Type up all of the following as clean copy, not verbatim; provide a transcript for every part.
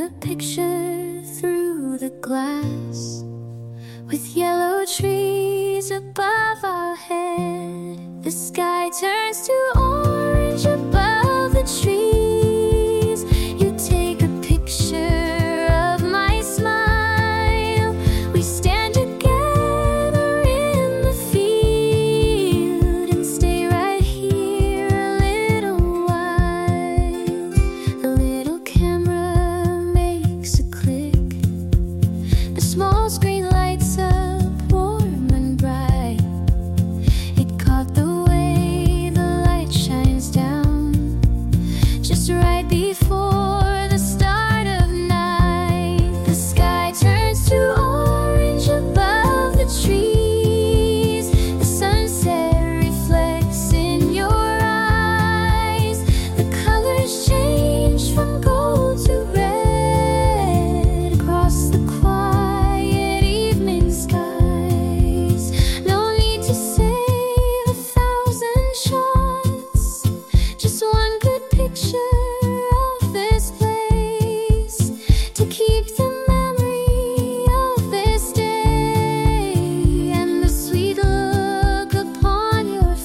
a picture through the glass, with yellow trees above our head. The sky turns to orange above the trees. You take a picture of my smile. We stand together in the field and stay right here a little while. The little camera makes a click. The small screen lights up warm and bright. It caught the way the light shines down, just right before the start of night. The sky turns to orange above the trees. The sunset reflects in your eyes. The colors change from gold to red across the quiet evening skies. No need to save 1,000 shots, just one good picture of this place to keep the memory of this day and the sweet look upon your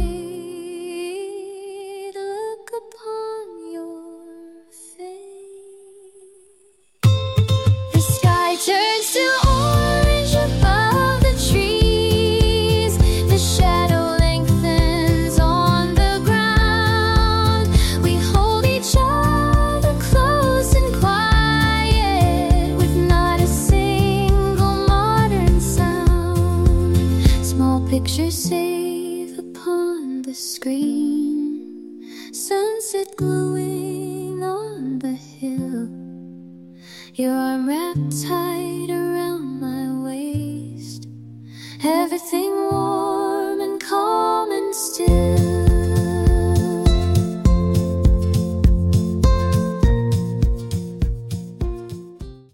face. Look upon your face. The sky turns to orange above the trees. The shadow lengthens on the ground. We hold each other close and quiet, with not a single modern sound. Small pictures save upon the screen. Sunset glowing on the hill. Your arm wrapped tight around my waist. Everything